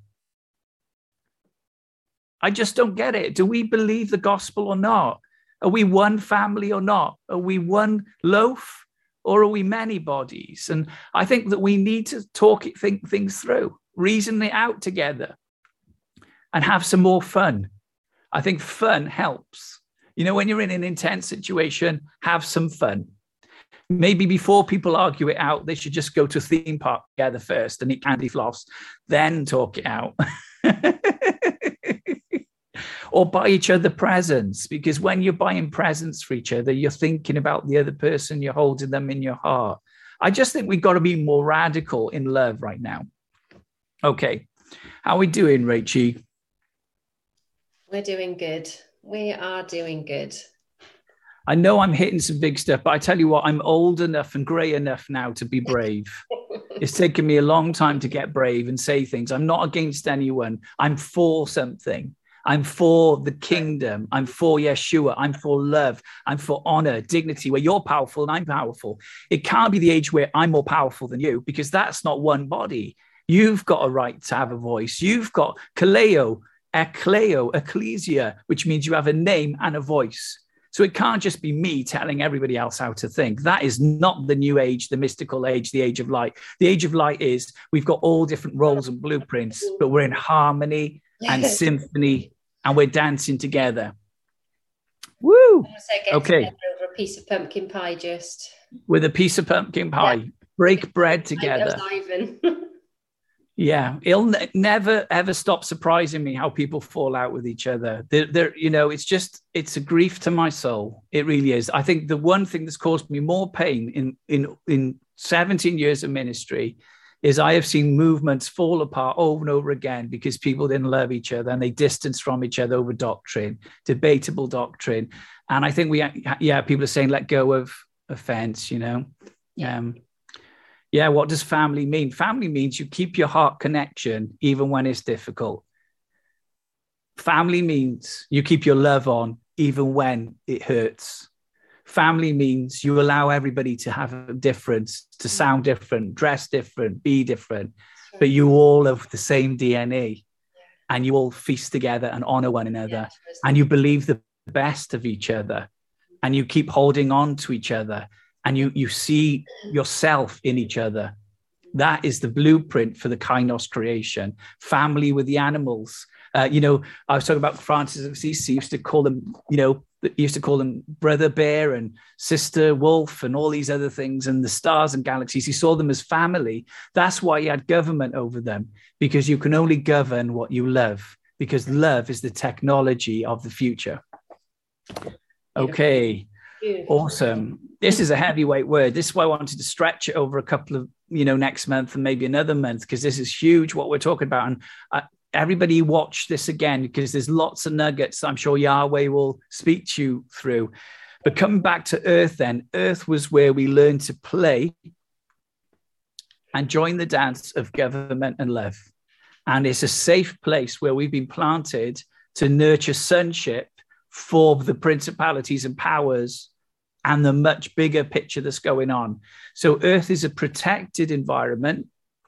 I just don't get it. Do we believe the gospel or not? Are we one family or not? Are we one loaf or are we many bodies? And I think that we need to talk it, think things through, reason it out together and have some more fun. I think fun helps. You know, when you're in an intense situation, have some fun. Maybe before people argue it out, they should just go to a theme park together first and eat candy floss, then talk it out. Or buy each other presents, because when you're buying presents for each other, you're thinking about the other person, you're holding them in your heart. I just think we've got to be more radical in love right now. Okay, how are we doing, Rachie? We're doing good. We are doing good. I know I'm hitting some big stuff, but I tell you what, I'm old enough and grey enough now to be brave. It's taken me a long time to get brave and say things. I'm not against anyone. I'm for something. I'm for the kingdom. I'm for Yeshua. I'm for love. I'm for honor, dignity, where you're powerful and I'm powerful. It can't be the age where I'm more powerful than you, because that's not one body. You've got a right to have a voice. You've got kaleo, ekleo, ecclesia, which means you have a name and a voice. So it can't just be me telling everybody else how to think. That is not the new age, the mystical age, the age of light. The age of light is we've got all different roles and blueprints, but we're in harmony and symphony, and we're dancing together. Woo! Okay. Over a piece of pumpkin pie, just with a piece of pumpkin pie, yeah. Break bread together. Yeah, it'll ne- never ever stop surprising me how people fall out with each other. They're, they're, you know, it's just it's a grief to my soul. It really is. I think the one thing that's caused me more pain in in in seventeen years of ministry is I have seen movements fall apart over and over again because people didn't love each other and they distanced from each other over doctrine, debatable doctrine. And I think we, yeah, people are saying, let go of offense, you know? Yeah. Um, yeah, what does family mean? Family means you keep your heart connection even when it's difficult. Family means you keep your love on even when it hurts. Family means you allow everybody to have a difference, to sound different, dress different, be different, sure. But you all have the same D N A, yeah. And you all feast together and honor one another, yeah, and you believe the best of each other, and you keep holding on to each other. and you, you see yourself in each other. That is the blueprint for the Kainos creation. Family with the animals. Uh, you know, I was talking about Francis of Assisi used to call them, you know, he used to call them brother bear and sister wolf and all these other things, and the stars and galaxies. He saw them as family. That's why he had government over them, because you can only govern what you love, because love is the technology of the future. Okay, awesome. This is a heavyweight word. This is why I wanted to stretch it over a couple of, you know, next month and maybe another month, because this is huge what we're talking about. And I, everybody watch this again, because there's lots of nuggets I'm sure Yahweh will speak to you through. But coming back to earth then, earth was where we learned to play and join the dance of government and love. And it's a safe place where we've been planted to nurture sonship for the principalities and powers and the much bigger picture that's going on. So earth is a protected environment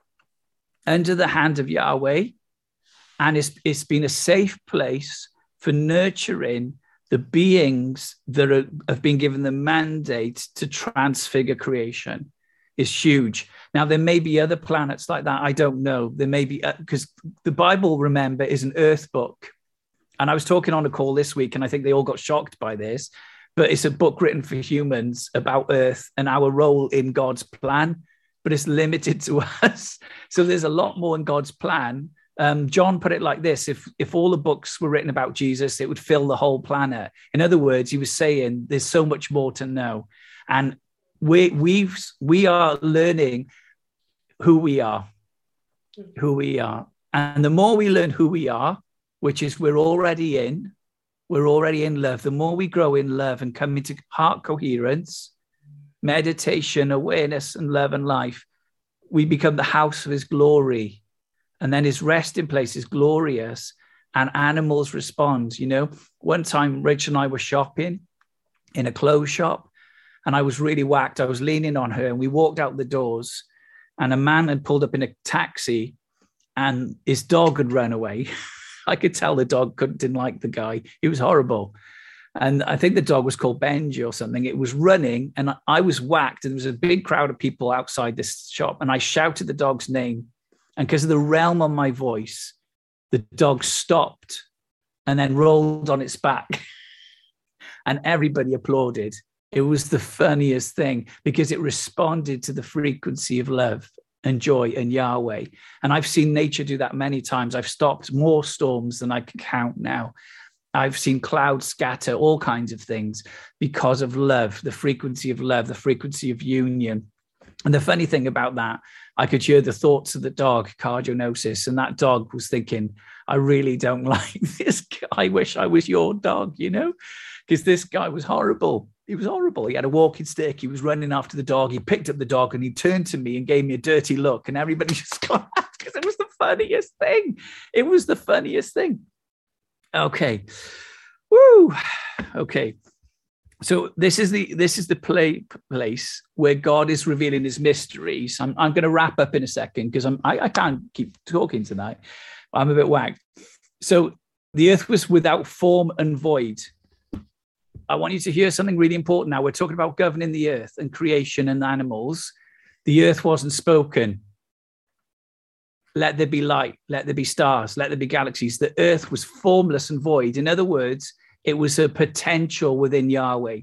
under the hand of Yahweh. And it's, it's been a safe place for nurturing the beings that are, have been given the mandate to transfigure creation. Is huge. Now, there may be other planets like that. I don't know. There may be, because uh, the Bible, remember, is an earth book. And I was talking on a call this week, and I think they all got shocked by this, but it's a book written for humans about earth and our role in God's plan, but it's limited to us. So there's a lot more in God's plan. Um, John put it like this: if if all the books were written about Jesus, it would fill the whole planet. In other words, he was saying there's so much more to know. And we we've we are learning who we are, who we are. And the more we learn who we are, which is we're already in, we're already in love, the more we grow in love and come into heart coherence, meditation, awareness, and love and life, we become the house of his glory. And then his resting place is glorious, and animals respond. You know, one time Rachel and I were shopping in a clothes shop, and I was really whacked. I was leaning on her, and we walked out the doors, and a man had pulled up in a taxi, and his dog had run away. I could tell the dog couldn't, didn't like the guy. He was horrible. And I think the dog was called Benji or something. It was running, and I was whacked, and there was a big crowd of people outside this shop, and I shouted the dog's name. And because of the realm on my voice, the dog stopped and then rolled on its back. And everybody applauded. It was the funniest thing, because it responded to the frequency of love and joy and Yahweh. And I've seen nature do that many times. I've stopped more storms than I can count now. I've seen clouds scatter, all kinds of things, because of love, the frequency of love, the frequency of union. And the funny thing about that, I could hear the thoughts of the dog, Cardionosis, and that dog was thinking, I really don't like this guy. I wish I was your dog, you know, because this guy was horrible. He was horrible. He had a walking stick. He was running after the dog. He picked up the dog and he turned to me and gave me a dirty look. And everybody just got out because it was the funniest thing. It was the funniest thing. Okay. Woo. Okay. So this is the this is the play, place where God is revealing his mysteries. I'm, I'm going to wrap up in a second, because I'm I, I can't keep talking tonight. I'm a bit whacked. So the earth was without form and void. I want you to hear something really important now. We're talking about governing the earth and creation and animals. The earth wasn't spoken. Let there be light. Let there be stars. Let there be galaxies. The earth was formless and void. In other words, it was a potential within Yahweh.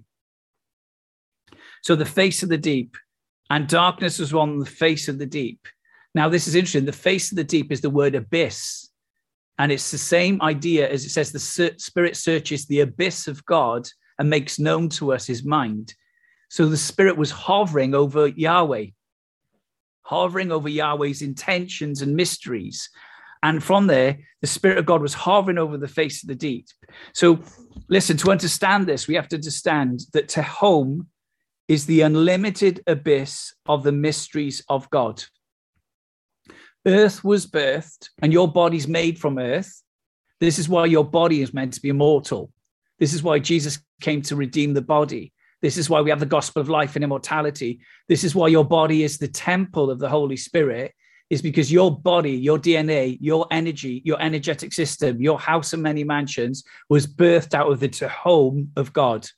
So the face of the deep, and darkness was on the face of the deep. Now, this is interesting. The face of the deep is the word abyss. And it's the same idea as it says the Spirit searches the abyss of God and makes known to us his mind. So the Spirit was hovering over Yahweh, hovering over Yahweh's intentions and mysteries. And from there, the Spirit of God was hovering over the face of the deep. So listen, to understand this, we have to understand that Tehom is the unlimited abyss of the mysteries of God. Earth was birthed, and your body's made from earth. This is why your body is meant to be immortal. This is why Jesus came to redeem the body. This is why we have the gospel of life and immortality. This is why your body is the temple of the Holy Spirit, is because your body, your D N A, your energy, your energetic system, your house of many mansions was birthed out of the Tehom of God.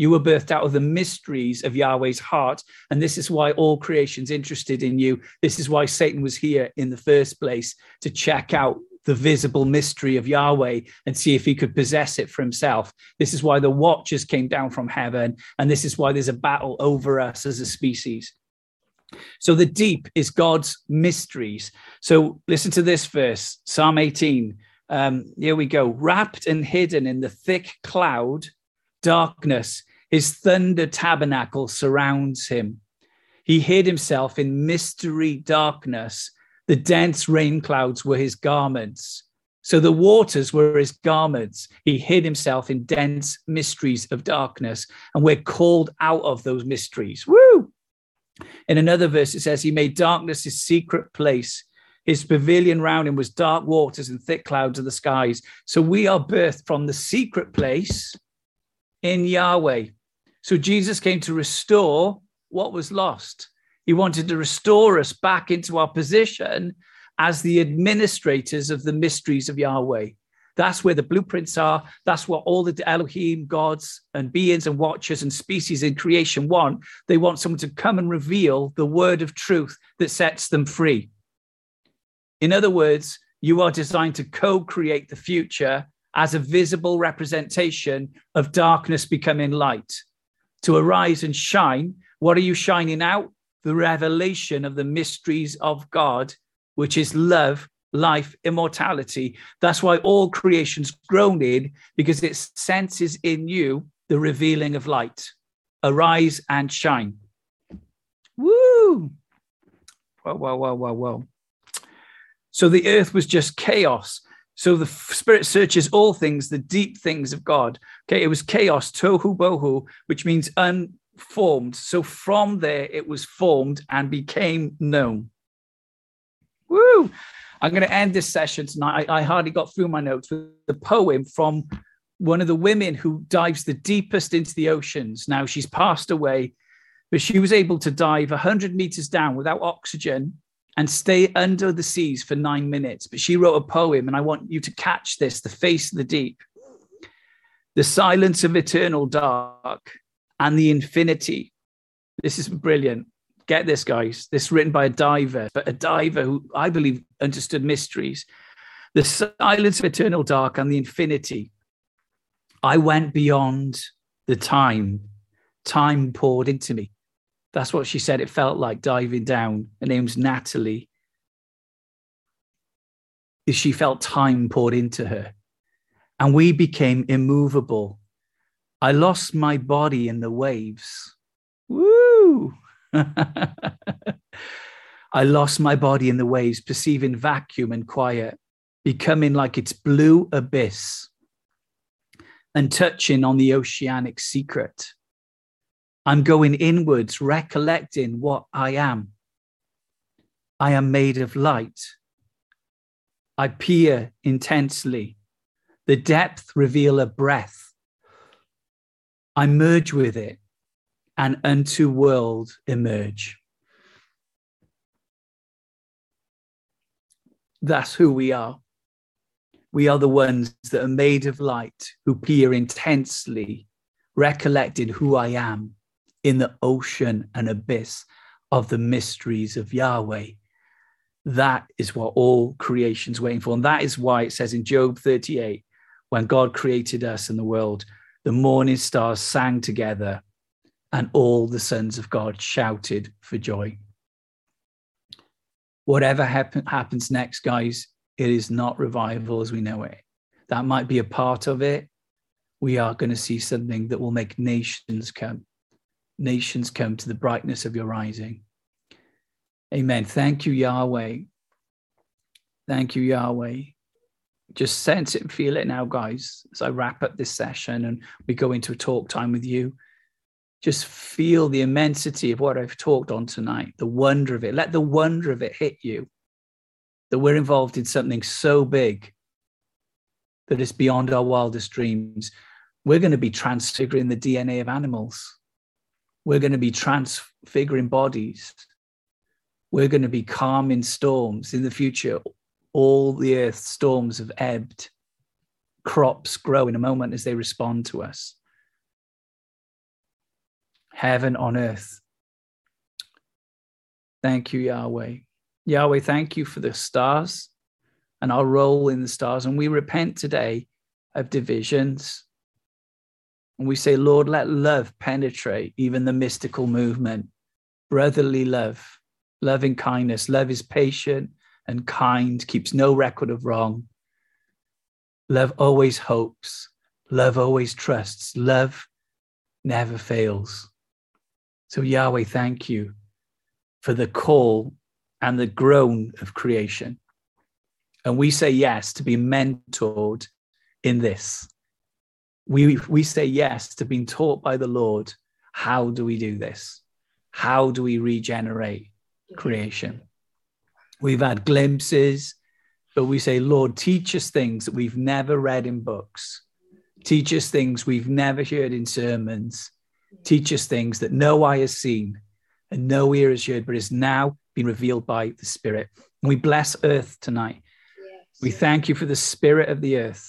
You were birthed out of the mysteries of Yahweh's heart. And this is why all creation's interested in you. This is why Satan was here in the first place, to check out the visible mystery of Yahweh and see if he could possess it for himself. This is why the watchers came down from heaven. And this is why there's a battle over us as a species. So the deep is God's mysteries. So listen to this verse, Psalm eighteen. Um, here we go. Wrapped and hidden in the thick cloud, darkness, his thunder tabernacle surrounds him. He hid himself in mystery darkness. The dense rain clouds were his garments. So the waters were his garments. He hid himself in dense mysteries of darkness. And we're called out of those mysteries. Woo! In another verse, it says, he made darkness his secret place. His pavilion round him was dark waters and thick clouds of the skies. So we are birthed from the secret place in Yahweh. So Jesus came to restore what was lost. He wanted to restore us back into our position as the administrators of the mysteries of Yahweh. That's where the blueprints are. That's what all the Elohim, gods and beings and watchers and species in creation want. They want someone to come and reveal the word of truth that sets them free. In other words, you are designed to co-create the future as a visible representation of darkness becoming light. To arise and shine, what are you shining out? The revelation of the mysteries of God, which is love, life, immortality. That's why all creation's groaning, because it senses in you the revealing of light. Arise and shine. Woo! Whoa, whoa, whoa, whoa, whoa. So the earth was just chaos. So the Spirit searches all things, the deep things of God. Okay, it was chaos, tohu bohu, which means unformed. So from there, it was formed and became known. Woo! I'm going to end this session tonight. I, I hardly got through my notes with the poem from one of the women who dives the deepest into the oceans. Now, she's passed away, but she was able to dive one hundred meters down without oxygen and stay under the seas for nine minutes. But she wrote a poem, and I want you to catch this, The Face of the Deep. The silence of eternal dark and the infinity. This is brilliant. Get this, guys. This is written by a diver, but a diver who I believe understood mysteries. The silence of eternal dark and the infinity. I went beyond the time. Time poured into me. That's what she said it felt like diving down. Her name's Natalie. She felt time poured into her. And we became immovable. I lost my body in the waves. Woo! I lost my body in the waves, perceiving vacuum and quiet, becoming like its blue abyss and touching on the oceanic secret. I'm going inwards, recollecting what I am. I am made of light. I peer intensely. The depth reveal a breath. I merge with it and unto world emerge. That's who we are. We are the ones that are made of light, who peer intensely, recollecting who I am in the ocean and abyss of the mysteries of Yahweh. That is what all creation's waiting for. And that is why it says in Job thirty-eight, when God created us and the world, the morning stars sang together and all the sons of God shouted for joy. Whatever happen, happens next, guys, it is not revival as we know it. That might be a part of it. We are going to see something that will make nations come. Nations come to the brightness of your rising. Amen. Thank you, Yahweh. Thank you, Yahweh. Just sense it and feel it now, guys, as I wrap up this session and we go into a talk time with you. Just feel the immensity of what I've talked on tonight, the wonder of it. Let the wonder of it hit you, that we're involved in something so big that it's beyond our wildest dreams. We're going to be transfiguring the D N A of animals. We're going to be transfiguring bodies. We're going to be calming storms in the future. All the earth's storms have ebbed. Crops grow in a moment as they respond to us. heaven on earth. Thank you, Yahweh. Yahweh, thank you for the stars and our role in the stars. And we repent today of divisions. And we say, Lord, let love penetrate even the mystical movement. Brotherly love, loving kindness. Love is patient and kind, keeps no record of wrong. Love always hopes. Love always trusts. Love never fails. So Yahweh, thank you for the call and the groan of creation. And we say yes to be mentored in this. We, we say yes to being taught by the Lord. How do we do this? How do we regenerate creation? We've had glimpses, but we say, Lord, teach us things that we've never read in books. Teach us things we've never heard in sermons. Teach us things that no eye has seen and no ear has heard, but is now been revealed by the Spirit. And we bless earth tonight. Yes. We thank you for the spirit of the earth.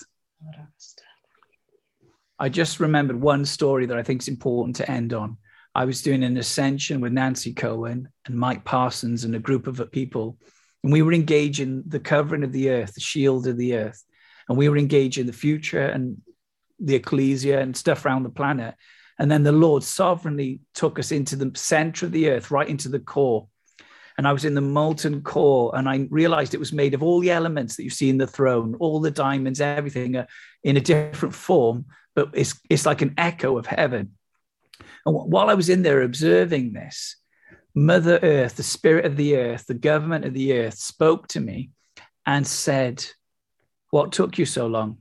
I just remembered one story that I think is important to end on. I was doing an ascension with Nancy Cohen and Mike Parsons and a group of people, and we were engaging the covering of the earth, the shield of the earth, and we were engaging the future and the ecclesia and stuff around the planet. And then the Lord sovereignly took us into the center of the earth, right into the core. And I was in the molten core, and I realized it was made of all the elements that you see in the throne, all the diamonds, everything uh, in a different form, but it's, it's like an echo of heaven. And while I was in there observing this, Mother Earth, the spirit of the earth, the government of the earth spoke to me and said, what took you so long?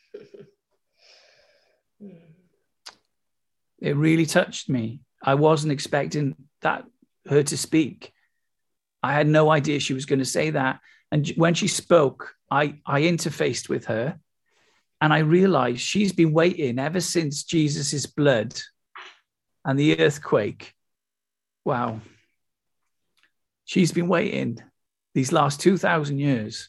It really touched me. I wasn't expecting that her to speak. I had no idea she was going to say that. And when she spoke, I, I interfaced with her, and I realized she's been waiting ever since Jesus's blood and the earthquake. Wow. She's been waiting these last two thousand years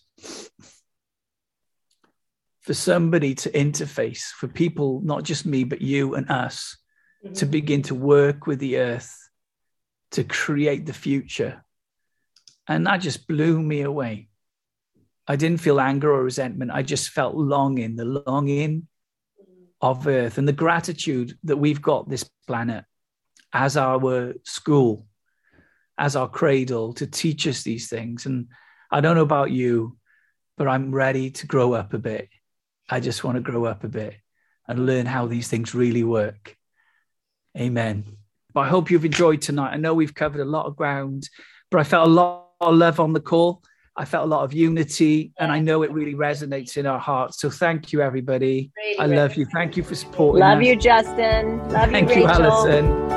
for somebody to interface, for people, not just me, but you and us, mm-hmm. to begin to work with the earth, to create the future. And that just blew me away. I didn't feel anger or resentment. I just felt longing, the longing of earth and the gratitude that we've got this planet as our school, as our cradle to teach us these things. And I don't know about you, but I'm ready to grow up a bit. I just want to grow up a bit and learn how these things really work. Amen. But I hope you've enjoyed tonight. I know we've covered a lot of ground, but I felt a lot of love on the call. I felt a lot of unity, and I know it really resonates in our hearts. So thank you, everybody. Really, I love really. you. Thank you for supporting Love us. you, Justin. Love thank you, Rachel. Thank you, Alison.